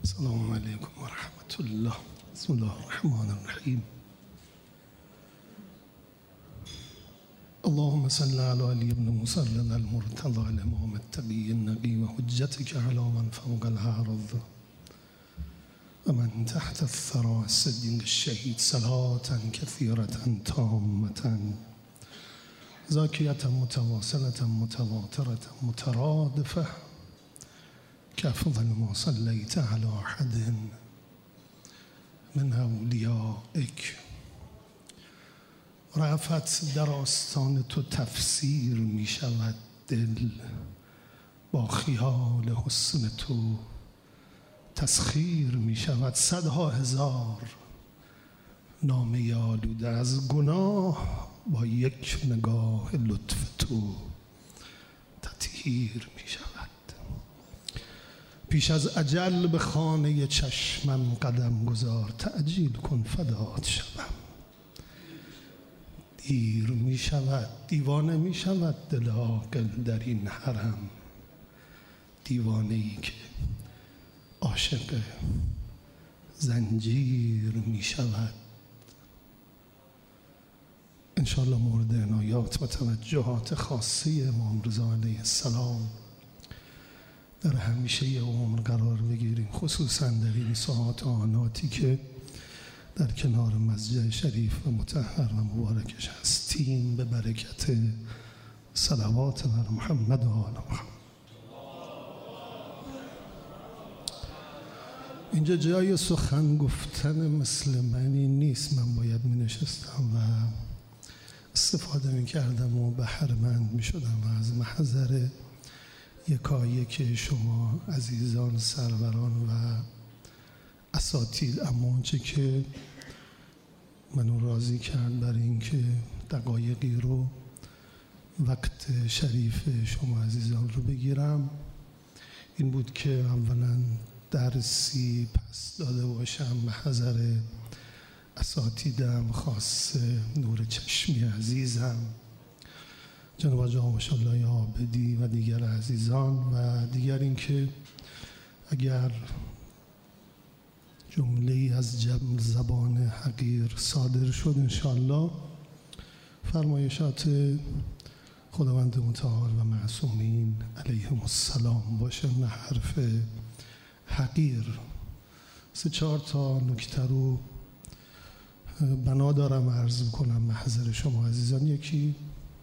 السلام علیکم و رحمت الله. بسم الله الرحمن الرحیم. اللهم صل على علی بن مسلم المرتضى الامام التقی النقی و حجتك على من فوق الأرض و من تحت الثرى الصدیق الشهید صلاة كثيرة تامة زاکیة متواصلة متواترة مترادفة كأفضل ما صليت على أحد من اولیائک. رأفت در آستان تو تفسیر می شود دل، با خیال حسن تو تسخیر می شود. صدها هزار نامه آلوده از گناه با یک نگاه لطف تو تطهیر می شود. پیش از اجل به خانه چشمم قدم گذار، تعجیل کن فدات شوم. دیر می شود، دیوانه می شود دل عاقل در این حرم، دیوانه ای که عاشق زنجیر می شود. انشاءالله مورد عنایات و توجهات خاصی امام رضا علیه السلام در همیشه عمر قرار بگیریم، خصوصا در این ساعات آناتی که در کنار مسجد شریف و مطهر و مبارکش هستیم، به برکت صلوات بر محمد و آل محمد. اینجا جای سخن گفتن مثل منی نیست. من باید می نشستم و استفاده می کردم و بهره‌مند می شدم و از محضر یکایک شما عزیزان سروران و اساتید، اما آنچه که منو راضی کرد بر این که دقایقی رو وقت شریف شما عزیزان رو بگیرم این بود که اولا درسی پس داده باشم به حضر اساتیدم، خاص نور چشمی عزیزم جناب حاج ماشاءالله عابدی و دیگر عزیزان، و دیگر اینکه اگر جمله‌ای از زبان حقیر صادر شد انشاءالله فرمایشات خداوند متعال و معصومین علیهم السلام باشه، نه حرف حقیر. 3-4 تا نکته رو بنا دارم عرض کنم محضر شما عزیزان. یکی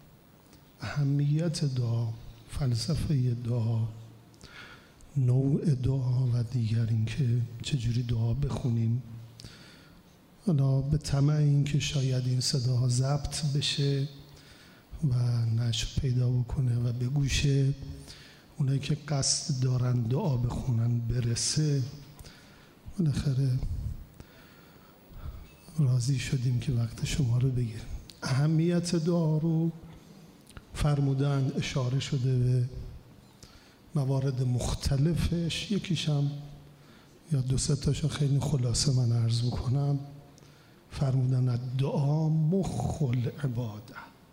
اهمیت دعا، فلسفه دعا، نوع دعا و دیگر اینکه چجوری دعا بخونیم. حالا به طمع اینکه شاید این صداها ضبط بشه و نشر پیدا بکنه و به گوش اونایی که قصد دارن دعا بخونن برسه، بالاخره راضی شدیم که وقت شما رو بگیریم. اهمیت دعا رو فرمودن، اشاره شده به موارد مختلفش، یکیشم یا 2-3 تاشو خیلی خلاصه من عرض بکنم. فرمودن دعا مخ العباده،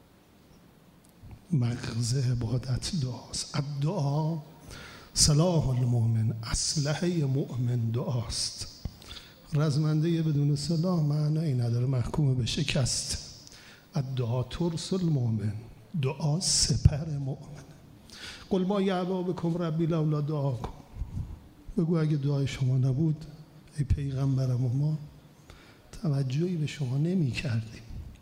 مغز عبادت دعاست. الدعا سلاح المؤمن، اسلحه مؤمن دعاست. رزمنده بدون سلاح معنی نداره، محکوم به شکست. الدعا ترس المؤمن، دعا سپر مؤمن. قل ما یعبا بکم ربی لولا دعاکم، بگو اگه دعای شما نبود ای پیغمبرم و ما توجهی به شما نمی کردیم.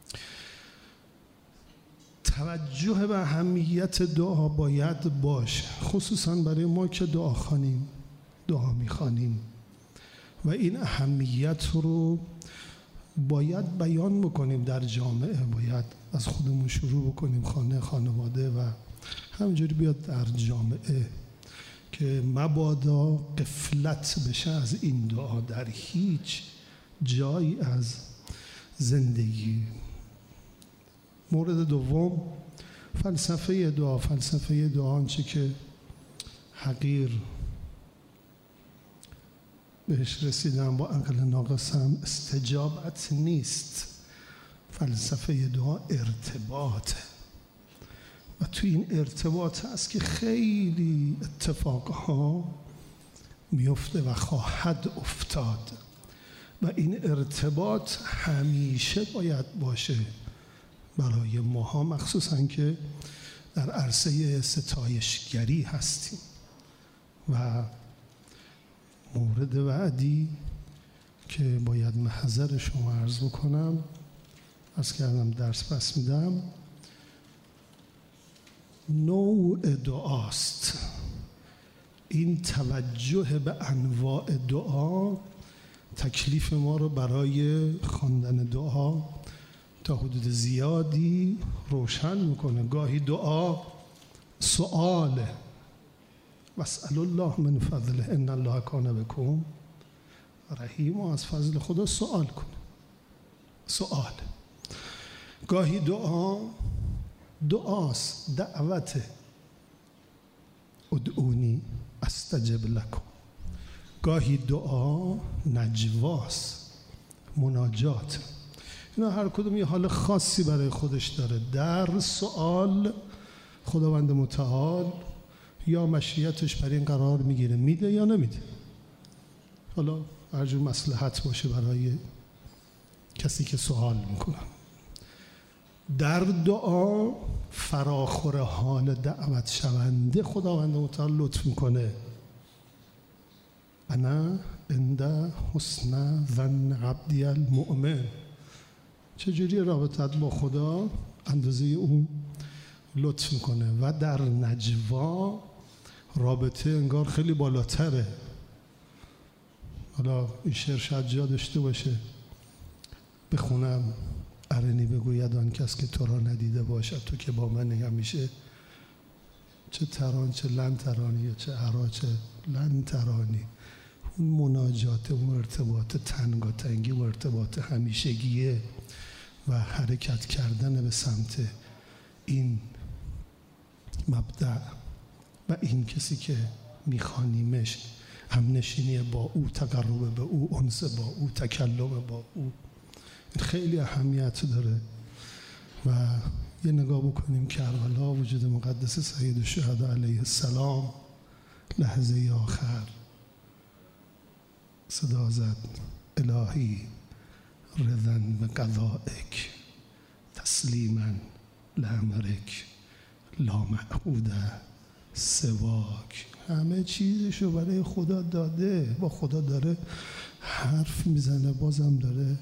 توجه به اهمیت دعا باید باشه، خصوصا برای ما که دعا میخوانیم و این اهمیت رو باید بیان بکنیم در جامعه. باید از خودمون شروع بکنیم، خانواده و همینجوری بیاد در جامعه که مبادا غفلت بشه از این دعا در هیچ جایی از زندگی. مورد دوم فلسفه دعا. فلسفه دعا آنچه که حقیر بهش رسیدم با عقل ناقصم استجابت نیست. فلسفه دعا ارتباطه و تو این ارتباط هست که خیلی اتفاقها میفته و خواهد افتاد و این ارتباط همیشه باید باشه برای ماها، مخصوصا که در عرصه ستایشگری هستیم. و مورد بعدی که باید محضر شما عرض بکنم، عرض کردم درس پس میدم، نوع دعاست. این توجه به انواع دعا تکلیف ما رو برای خواندن دعا تا حدود زیادی روشن میکنه. گاهی دعا سؤاله، واسأل الله من فضله ان الله کان بکم رحیم، و از فضل خدا سؤال کنه، سؤال. گاهی دعاست، دعوت، ادعونی استجب لکم. گاهی دعا نجواست، مناجات. اینا هر کدوم یه حال خاصی برای خودش داره. در سؤال خداوند متعال یا مشیتش بر این قرار میگیره میده یا نمیده، حالا هر جور مصلحت باشه برای کسی که سوال میکنه. در دعا فراخور حال دعوت شونده خداوند متعال لطف میکنه. انا عند حسن ظن عبدی المؤمن. چجوری رابطت با خدا اندازه اون لطف میکنه. و در نجوا رابطه انگار خیلی بالاتره. حالا این شعر شاید جا داشته باشه بخونم. ارنی بگوید آن کس که تو را ندیده باشد تو که با من همیشه، چه تران چه لن ترانی، یا چه ارا چه لن ترانی. اون مناجات، اون ارتباط تنگاتنگی، اون ارتباط همیشگیه و حرکت کردن به سمت این مبدأ و این کسی که میخوانیمش، همنشینی با او، تقرب به او، انس با او، تکلم با او، این خیلی اهمیت داره. و یه نگاه بکنیم کربلا، وجود مقدس سید الشهدا علیه السلام، لحظه آخر صدا زد الهی رضن به قضائک تسلیما لامرک لا معبود سواک. همه چیزشو برای خدا داده، با خدا داره حرف میزنه، بازم داره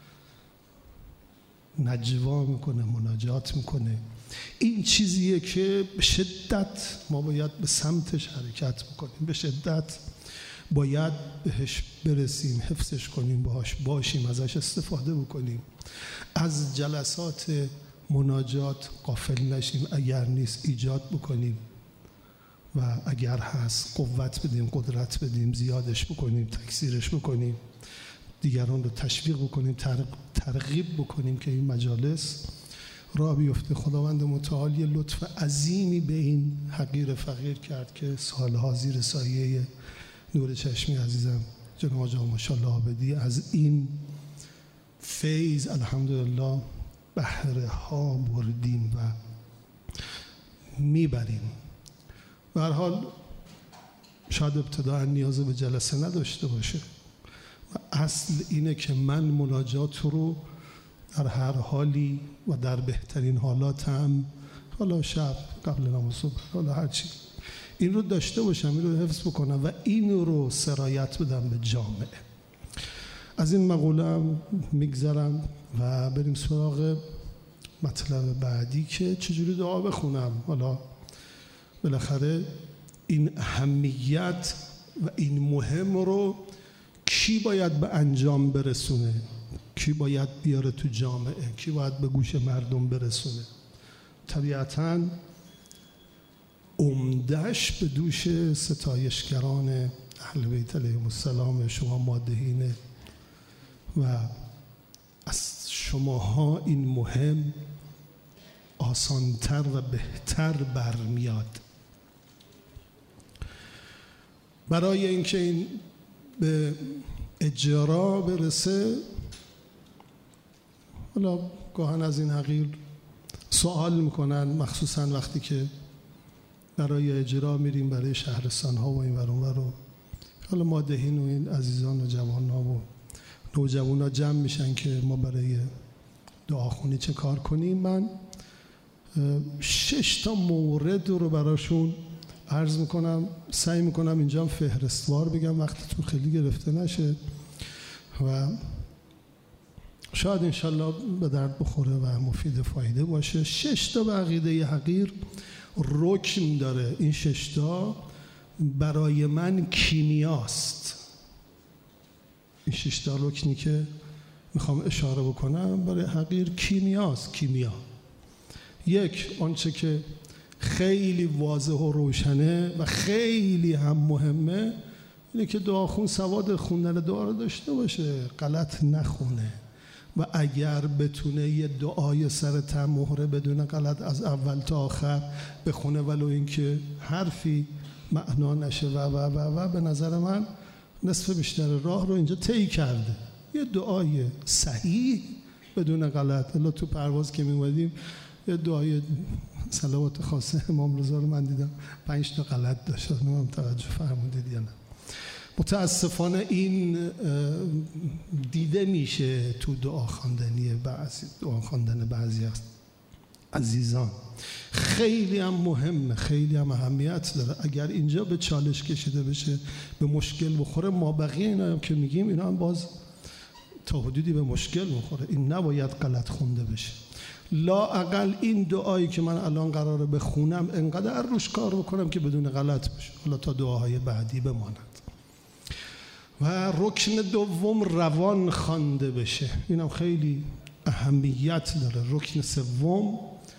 نجوا میکنه، مناجات میکنه. این چیزیه که به شدت ما باید به سمتش حرکت بکنیم، به شدت باید بهش برسیم، حفظش کنیم، باهاش باشیم، ازش استفاده بکنیم. از جلسات مناجات غافل نشیم، اگر نیست ایجاد بکنیم و اگر هست قوت بدیم، قدرت بدیم، زیادش بکنیم، تکثیرش بکنیم، دیگران رو تشویق بکنیم، ترغیب بکنیم که این مجالس راه بیفته. خداوند متعال یه لطف عظیمی به این حقیر فقیر کرد که سالها زیر سایه نور چشمی عزیزم جناب آقا ماشاءالله عابدی از این فیض الحمدلله بهره ها بردیم و میبریم. به هر حال شاید ابتداء نیاز به جلسه نداشته باشه و اصل اینه که من مناجات رو در هر حالی و در بهترین حالاتم، حالا شب قبل نماز صبح، حالا هرچی، این رو داشته باشم، این رو حفظ بکنم و این رو سرایت بدم به جامعه. از این مقوله‌ام میگذرم و بریم سراغ مطلب بعدی که چجوری دعا بخونم. حالا بالاخره این اهمیت و این مهم رو کی باید به انجام برسونه، کی باید بیاره تو جامعه، کی باید به گوش مردم برسونه؟ طبیعتاً عمده‌اش به دوش ستایشگران اهل بیت علیهم السلام، شما مادحینه و از شماها این مهم آسانتر و بهتر برمیاد. برای اینکه این به اجرا برسه، حالا گاهن از این حقیر سوال میکنن، مخصوصا وقتی که برای اجرا میریم برای شهرستان ها و این ور اون ور، حالا مادهین و این عزیزان و جوان‌ها و نوجوانا جمع میشن که ما برای دعاخونی چه کار کنیم. من 6 مورد رو براشون عرض میکنم، سعی میکنم اینجا فهرستوار بگم وقتتون خیلی گرفته نشه و شاید انشالله به درد بخوره و مفید فایده باشه. 6 به عقیده حقیر رکن داره. این 6 برای من کیمیاست. این 6 رکنی که میخوام اشاره بکنم برای حقیر کیمیاست. کیمیا 1 آنچه که خیلی واضح و روشنه و خیلی هم مهمه اینه که دعاخون سواد خوندن دعا رو داشته باشه، غلط نخونه و اگر بتونه یه دعای سر تم مهره بدون غلط از اول تا آخر بخونه ولو اینکه حرفی معنا نشه و به نظر من نصف بیشتر راه رو اینجا طی کرده. یه دعای صحیح بدون غلط. الا تو پرواز که می‌اومدیم یه دعای صلوات خاصه امام رضا رو من دیدم 5 غلط داشت. نمی‌دونم توجه فرمودید یا نه. متاسفانه این دیده میشه تو دعا خواندن بعضی عزیزان. خیلی هم مهمه، خیلی هم اهمیت داره. اگر اینجا به چالش کشیده بشه، به مشکل بخوره، ما بقیه اینا هم که میگیم اینا هم باز تا حدودی به مشکل میخوره. این نباید غلط خونده بشه. لااقل این دعایی که من الان قراره بخونم انقدر روش کار بکنم که بدون غلط بشه، حالا تا دعاهای بعدی بماند. و رکن دوم روان خوانده بشه. اینم خیلی اهمیت داره. رکن سوم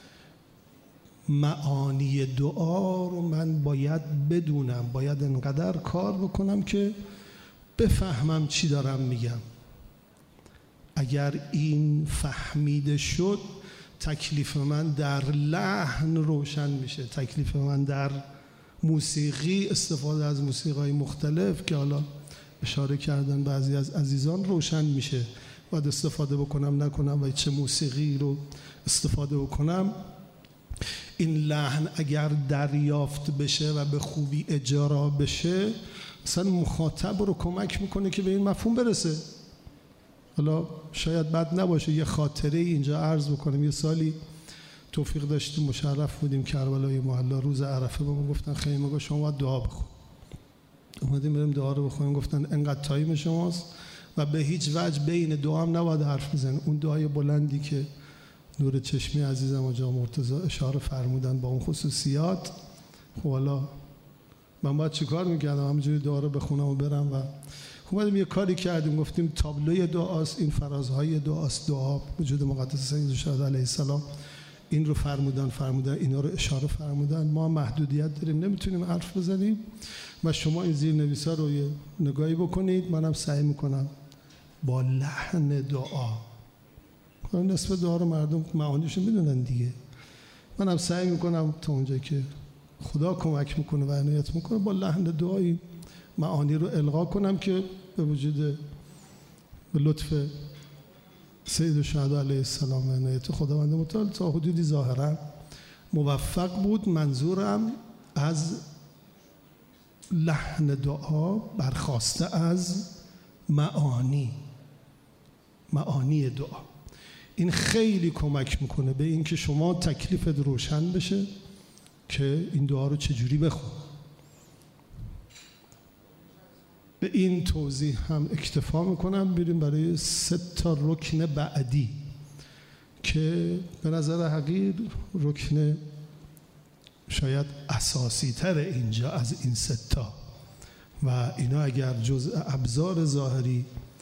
معانی دعا رو من باید بدونم، باید انقدر کار بکنم که بفهمم چی دارم میگم. اگر این فهمیده شد تکلیف من در لحن روشن میشه، تکلیف من در موسیقی، استفاده از موسیقی‌های مختلف که حالا اشاره کردن بعضی از عزیزان، روشن میشه. باید استفاده بکنم نکنم و چه موسیقی رو استفاده بکنم. این لحن اگر دریافت بشه و به خوبی اجرا بشه اصلا مخاطب رو کمک میکنه که به این مفهوم برسه. حالا شاید بد نباشه یه خاطره اینجا عرض بکنم. یه سالی توفیق داشتیم مشرف بودیم کربلای معلی، روز عرفه به ما گفتن خیمه شما باید دعا بخون. اومدیم بریم دعا رو بخونیم، گفتن انقدر تایم شماست و به هیچ وجه بین دعا هم نباید حرف بزنید. اون دعای بلندی که نور چشمی عزیزم و جا مرتضی اشاره فرمودن با اون خصوصیات، خب حالا من باید چیکار میکردم؟ همینجوری دعا رو بخونم و برم. و اومدیم یه کاری کردیم، گفتیم تابلوی دعاست، این فرازهای دعاست. دعا وجود مقدس سید الشهدا علیه السلام این رو فرمودن اینا رو اشاره فرمودن. ما محدودیت داریم، نمیتونیم حرف بزنیم و شما این زیرنویسا رو یه نگاهی بکنید. منم سعی میکنم با لحن دعا، نصف دعا رو مردم معانیشو میدونن دیگه، منم سعی میکنم تا اونجایی که خدا کمک میکنه و عنایت میکنه با لحن دعایی معانی رو القا کنم که به وجود به لطف سید الشهدا علیه السلام و عنایت خداوند متعال تا حدودی ظاهرا موفق بود. منظورم از لحن دعا برخواسته از معانی دعا. این خیلی کمک میکنه به این که شما تکلیفت روشن بشه که این دعا رو چجوری بخون. به این توضیح هم اکتفا میکنم. بریم برای 3 رکن بعدی که به نظر حقیر رکن شاید اساسی تر اینجا از این 3 و اینا اگر جزء ابزار ظاهری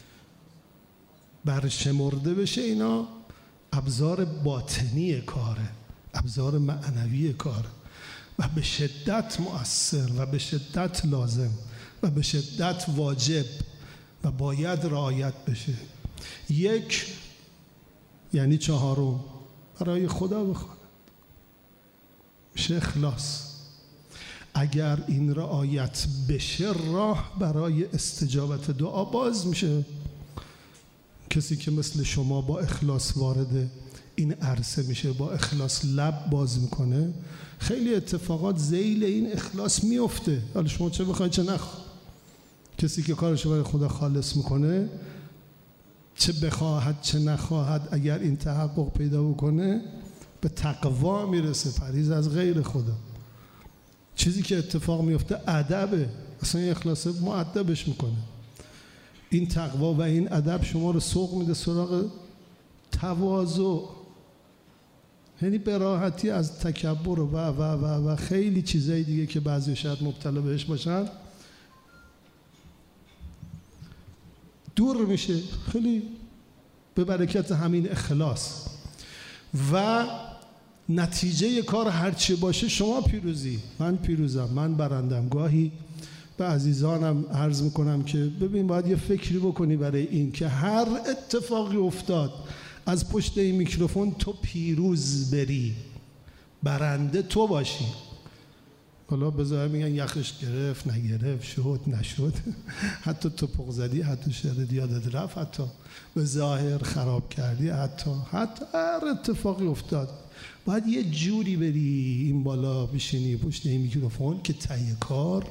برشمرده بشه اینا ابزار باطنی کاره، ابزار معنوی کاره و به شدت مؤثر و به شدت لازم و به شدت واجب و باید رعایت بشه. 1 یعنی 4 برای خدا بخواند، میشه اخلاص. اگر این رعایت بشه راه برای استجابت دعا باز میشه. کسی که مثل شما با اخلاص وارد این عرصه میشه، با اخلاص لب باز میکنه، خیلی اتفاقات ذیل این اخلاص میفته. حالا شما چه بخواید چه نخواید. کسی که کارش برای خدا خالص میکنه، چه بخواهد چه نخواهد، اگر این تحقق پیدا بکنه به تقوا میرسه، پرهیز از غیر خدا. چیزی که اتفاق میفته ادبه، اصلا این اخلاص مؤدبش میکنه. این تقوا و این ادب شما رو سوق میده سراغ تواضع، یعنی به راحتی از تکبر و خیلی چیزای دیگه که بعضی شاید مبتلا بهش باشن دور میشه، خیلی به برکت همین اخلاص. و نتیجه کار هرچی باشه شما پیروزی، من پیروزم، من برندم. گاهی به عزیزانم عرض میکنم که ببین باید یه فکری بکنی برای این که هر اتفاقی افتاد از پشت این میکروفون تو پیروز بری، برنده تو باشی. حالا بذار میگن یخش گرفت نگرفت، شد نشد، حتی تو پق زدی، حتی شدت یادت رفت، حتی به ظاهر خراب کردی، حتی هر اتفاقی افتاد باید یه جوری بری این بالا بشینی پشت این میکروفون که ته کار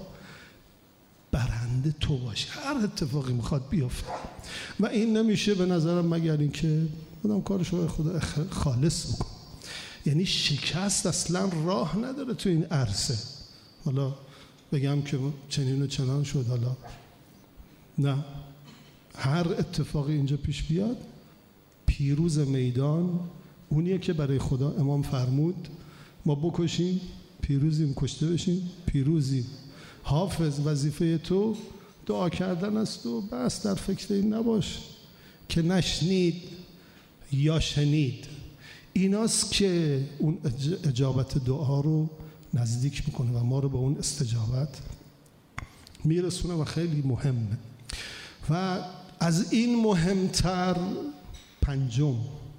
برنده تو باشی، هر اتفاقی میخواد بیفته. و این نمیشه به نظرم مگر این که آدم کارش رو خدا خالص بکن. یعنی شکست اصلا راه نداره تو این عرصه. حالا بگم که چنین و چنان شد، حالا نه، هر اتفاقی اینجا پیش بیاد پیروز میدان اونیه که برای خدا امام فرمود ما بکشیم پیروزیم، کشته بشیم پیروزیم. حافظ وظیفه تو دعا کردن است و بس در فکر این نباش که نشنید یا شنید. ایناست که اون اجابت دعا رو نزدیک میکنه و ما رو به اون استجابت میرسونه و خیلی مهمه. و از این مهمتر پنجم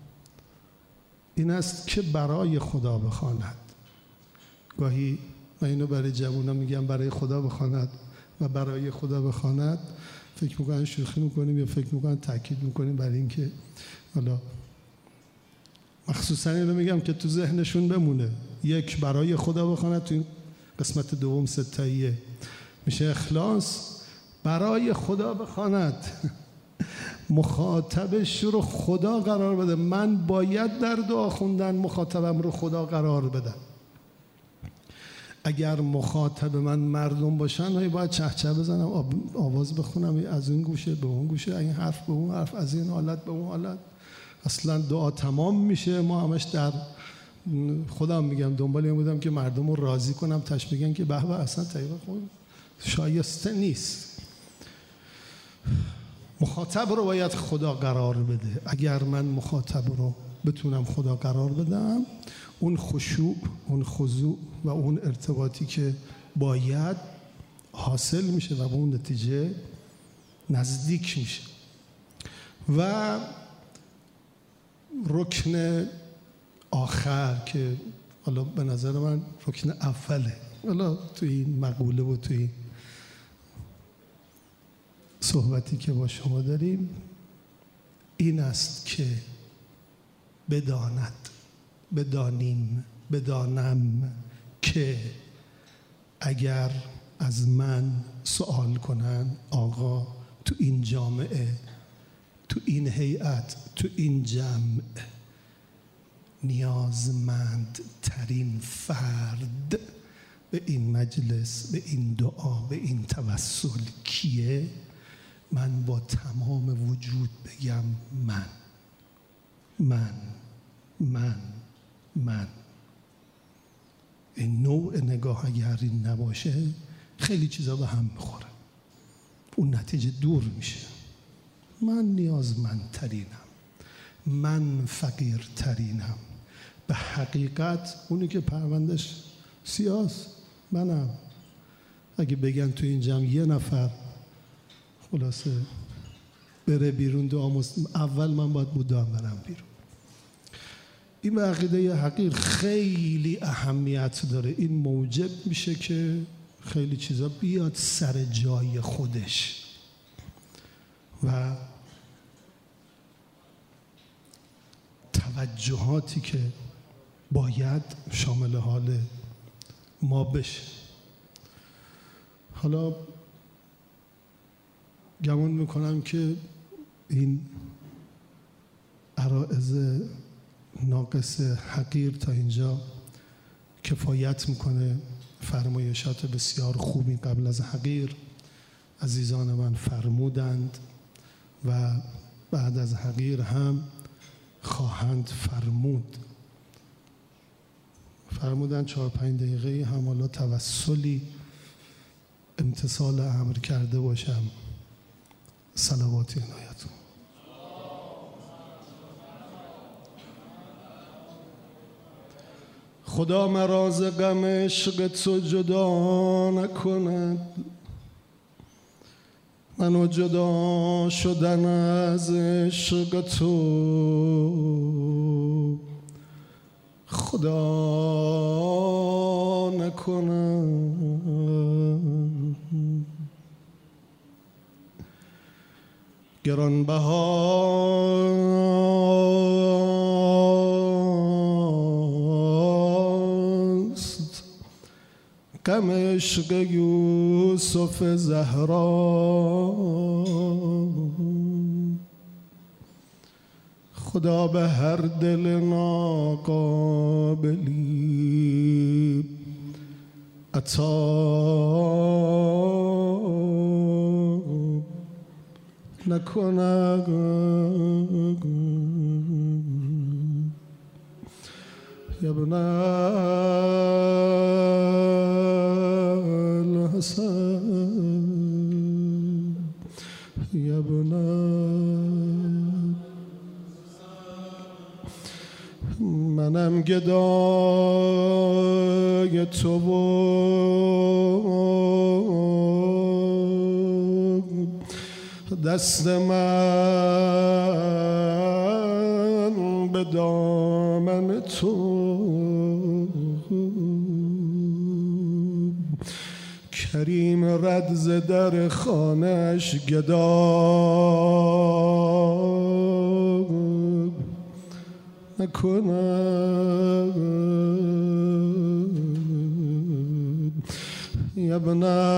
این است که برای خدا بخواند. گاهی من اینو برای جوونا میگم برای خدا بخواند و برای خدا بخواند فکر میکنن شوخی میکنیم یا فکر میکنن تاکید میکنیم برای اینکه حالا مخصوصا اینو میگم که تو ذهنشون بمونه. یک، برای خدا بخواند تو این قسمت دوم ستاییه میشه اخلاص. برای خدا بخواند مخاطبش رو خدا قرار بده. من باید در دعا خوندن مخاطبم رو خدا قرار بدم. اگر مخاطب من مردم باشن باید چهچه بزنم، آواز بخونم از این گوشه به اون گوشه، این حرف به اون حرف، از این حالت به اون حالت. اصلا دعا تمام میشه ما همش در خودم میگم دنبال این بودم که مردم رو راضی کنم، تش بگن که به به اصلا طریقه خود شایسته نیست. مخاطب رو باید خدا قرار بده. اگر من مخاطب رو بتونم خدا قرار بدم اون خشوع، اون خضوع و اون ارتباطی که باید حاصل میشه و به اون نتیجه نزدیک میشه. و رکن آخر که حالا به نظر من رکن اوله، حالا توی این مقوله و توی این صحبتی که با شما داریم، این است که بداند، بدانیم، بدانم که اگر از من سوال کنن آقا تو این جامعه، تو این هیئت، تو این جمع نیازمند ترین فرد به این مجلس، به این دعا، به این توسل کیه؟ من با تمام وجود بگم من. این نوع نگاه اگر این نباشه خیلی چیزا به هم میخوره، اون نتیجه دور میشه. من نیازمندترینم، من فقیرترینم. به حقیقت اونی که پروندش سیاست منم. اگه بگن تو این جمع یه نفر خلاصه بره بیرون دعا اول من باید مدام برم بیرون. این عقیده حقیر خیلی اهمیت داره. این موجب میشه که خیلی چیزا بیاد سر جای خودش و توجهاتی که باید شامل حال ما بشه. حالا گمان میکنم که این عرائض ناقص حقیر تا اینجا کفایت میکنه. فرمایشات بسیار خوبی قبل از حقیر عزیزان من فرمودند و بعد از حقیر هم خواهند فرمودند 4-5 دقیقه هم حالا توسلی امتثال امر کرده باشم. صلوات عنایتون. خدا مرا ز غم عشق تو جدا نکند، منو جدا شدن از عشق تو خدا نکند. گرانبهاست غم عشق یوسف زهرا، خدا به هر دل ناقابلی عطا نکند. یا ابن الحسن، یا ابن منم گدای تو دست من به دامن تو، کریم رد ز در خانه‌اش گدا نکند. یا ابن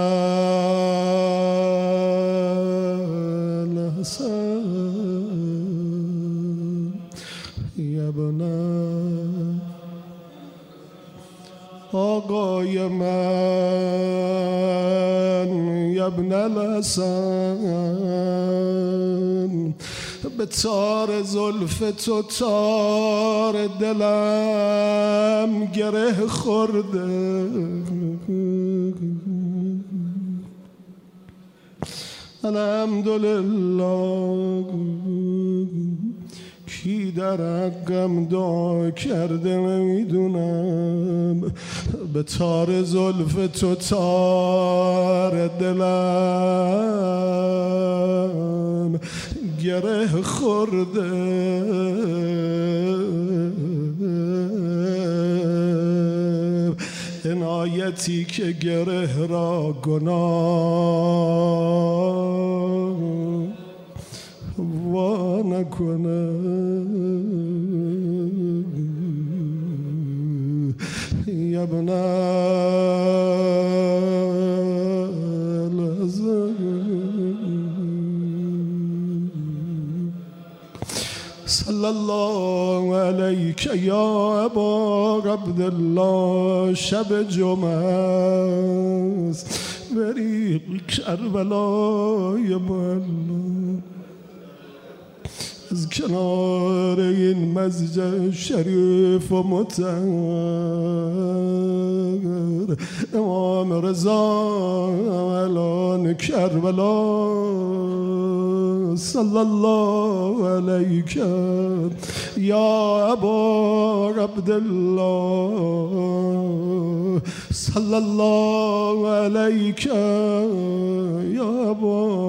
الحسن، یا ابن آقای من، یا ابن الحسن، به تار زلف تو تار دلم گره خورده. الحمدلله کی در حقم دعا کرده نمیدونم، به تار زلف تو تار دلم گره خورده. عنایتی که گره را گناه وا نکنه. یا ابن صلی الله علیک یا ابا عبدالله. شب جمعه است بری کربلای معلا، از کنار این مسجد شریف و مطهر امام رضا الان کربلا صلی الله علیک یا ابا عبدالله، صلی الله علیک یا ابا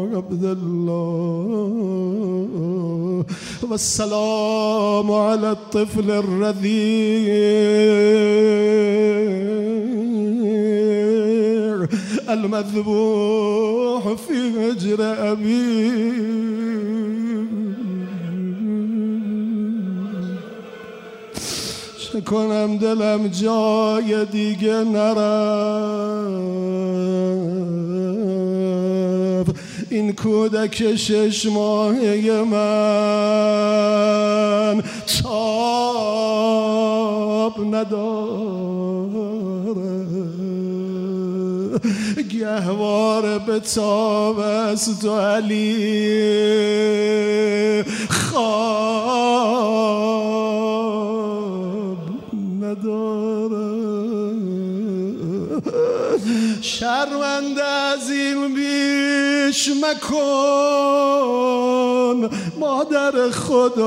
عبدالله. و السلام علی الطفل الرضیع المذبوح فی حجر ابی. چه کنم دلم جای دیگه نرفت، این کودک 6 ماهه من تاب نداره، گهواره به تاب است و علی خواب نداره. شرمنده از این بیش مکن مادر خود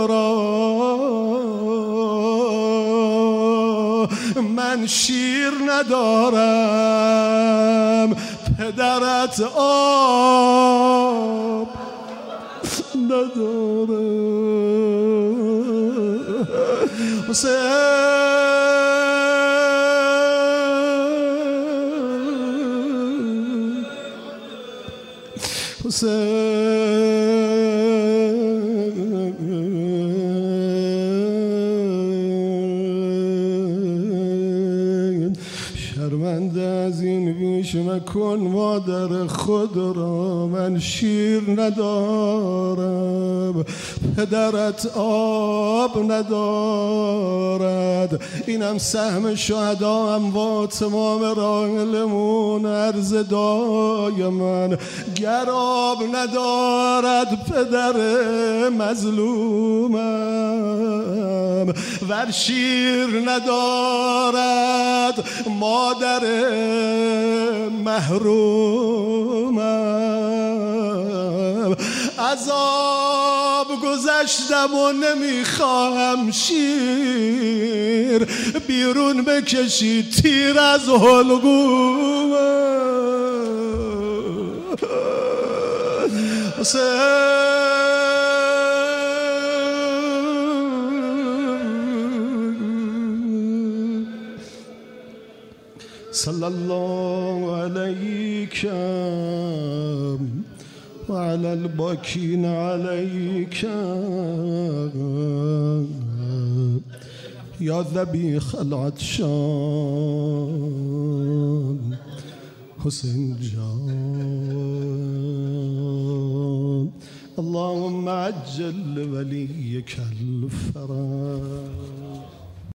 را، من شیر ندارم پدرت آب نداره. شرمنده از این بیش مکن مادر خود را، من شیر ندارم پدرت آب ندارد. اینم سهم شهدا اموات امام راحلمون عرض دای من، گر آب ندارد پدر مظلومم، ور شیر ندارد مادر محرومم. عذاب گذشتم و نمیخواهم شیر بیرون بکشی تیر از حلقومم. صلی الله علیک و علی الباکین علیک یا ذبیح العطشان حسین جان. اللهم عجل ولیک الفرج.